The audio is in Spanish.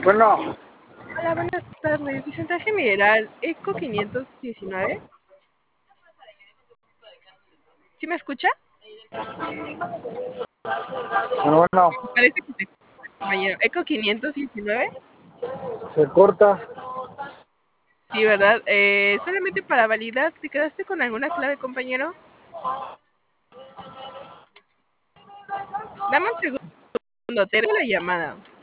Bueno, Hola, buenas tardes. Vicentaje mineral ECO 519. ¿Sí me escucha? bueno, Me parece que se escucha, compañero. ECO 519. se corta. Sí, ¿verdad? Solamente para validar, ¿te quedaste con alguna clave, compañero? Dame un segundo, te dejo la llamada.